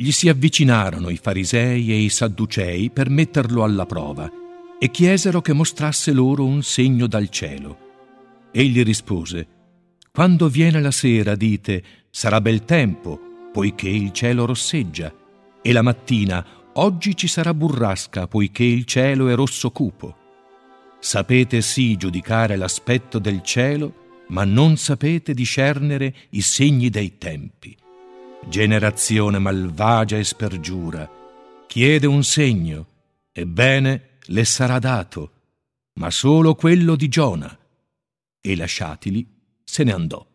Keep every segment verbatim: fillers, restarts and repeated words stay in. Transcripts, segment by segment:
gli si avvicinarono i farisei e i sadducei per metterlo alla prova e chiesero che mostrasse loro un segno dal cielo. Egli rispose: «Quando viene la sera dite: sarà bel tempo, poiché il cielo rosseggia, e la mattina: oggi ci sarà burrasca, poiché il cielo è rosso cupo. Sapete sì giudicare l'aspetto del cielo, ma non sapete discernere i segni dei tempi. Generazione malvagia e spergiura, chiede un segno, ebbene le sarà dato, ma solo quello di Giona». E lasciatili, se ne andò.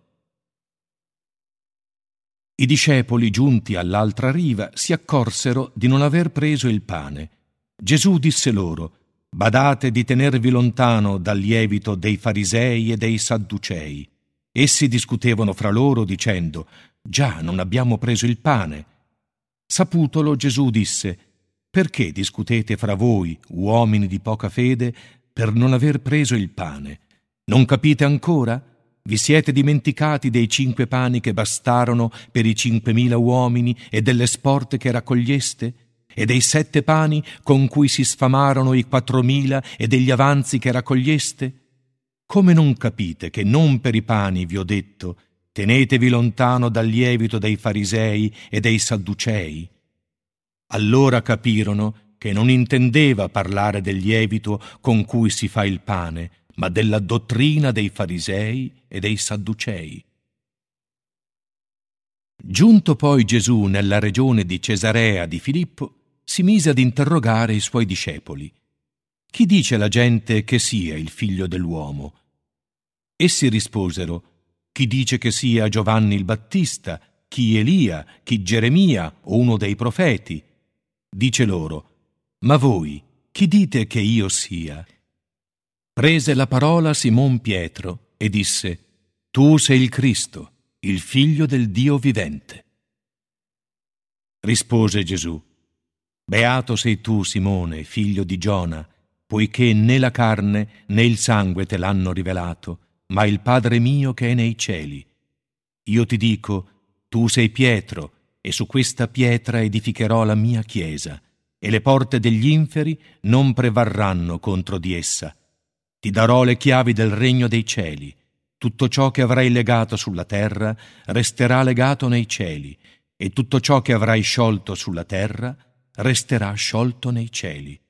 I discepoli, giunti all'altra riva, si accorsero di non aver preso il pane. Gesù disse loro: «Badate di tenervi lontano dal lievito dei farisei e dei sadducei». Essi discutevano fra loro dicendo: «Già non abbiamo preso il pane». Saputolo, Gesù disse: «Perché discutete fra voi, uomini di poca fede, per non aver preso il pane? Non capite ancora? Vi siete dimenticati dei cinque pani che bastarono per i cinquemila uomini e delle sporte che raccoglieste? E dei sette pani con cui si sfamarono i quattromila e degli avanzi che raccoglieste? Come non capite che non per i pani vi ho detto: tenetevi lontano dal lievito dei farisei e dei sadducei?» Allora capirono che non intendeva parlare del lievito con cui si fa il pane, ma della dottrina dei farisei e dei sadducei. Giunto poi Gesù nella regione di Cesarea di Filippo, si mise ad interrogare i suoi discepoli: «Chi dice la gente che sia il figlio dell'uomo?» Essi risposero: «Chi dice che sia Giovanni il Battista, chi Elia, chi Geremia o uno dei profeti?» Dice loro: «Ma voi, chi dite che io sia?» Prese la parola Simon Pietro e disse: «Tu sei il Cristo, il figlio del Dio vivente». Rispose Gesù: «Beato sei tu, Simone, figlio di Giona, poiché né la carne né il sangue te l'hanno rivelato, ma il Padre mio che è nei cieli. Io ti dico, tu sei Pietro, e su questa pietra edificherò la mia chiesa, e le porte degli inferi non prevarranno contro di essa. Ti darò le chiavi del regno dei cieli. Tutto ciò che avrai legato sulla terra resterà legato nei cieli, e tutto ciò che avrai sciolto sulla terra resterà sciolto nei cieli».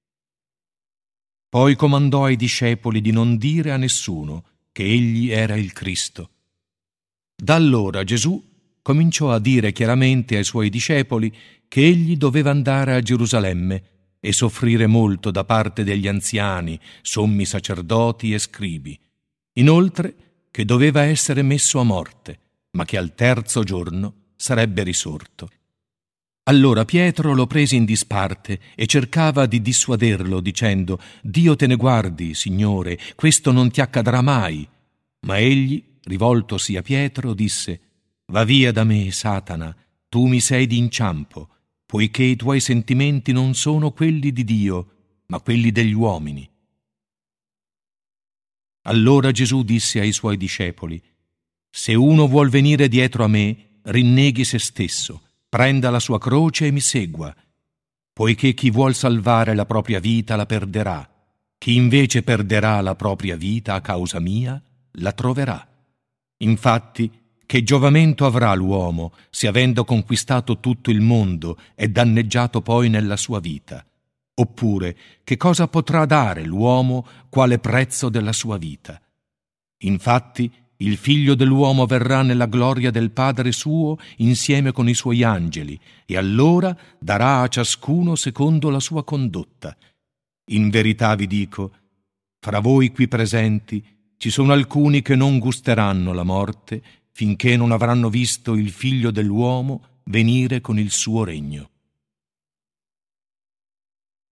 Poi comandò ai discepoli di non dire a nessuno che egli era il Cristo. Da allora Gesù cominciò a dire chiaramente ai suoi discepoli che egli doveva andare a Gerusalemme e soffrire molto da parte degli anziani, sommi sacerdoti e scribi. Inoltre che doveva essere messo a morte, ma che al terzo giorno sarebbe risorto. Allora Pietro lo prese in disparte e cercava di dissuaderlo, dicendo: «Dio te ne guardi, Signore, questo non ti accadrà mai». Ma egli, rivoltosi a Pietro, disse: «Va via da me, Satana, tu mi sei d'inciampo, poiché i tuoi sentimenti non sono quelli di Dio, ma quelli degli uomini». Allora Gesù disse ai suoi discepoli: «Se uno vuol venire dietro a me, rinneghi se stesso, prenda la sua croce e mi segua. Poiché chi vuol salvare la propria vita la perderà, chi invece perderà la propria vita a causa mia la troverà. Infatti, che giovamento avrà l'uomo se, avendo conquistato tutto il mondo, è danneggiato poi nella sua vita? Oppure, che cosa potrà dare l'uomo quale prezzo della sua vita? Infatti, il Figlio dell'uomo verrà nella gloria del Padre suo insieme con i suoi angeli, e allora darà a ciascuno secondo la sua condotta. In verità vi dico, fra voi qui presenti ci sono alcuni che non gusteranno la morte finché non avranno visto il Figlio dell'uomo venire con il suo regno».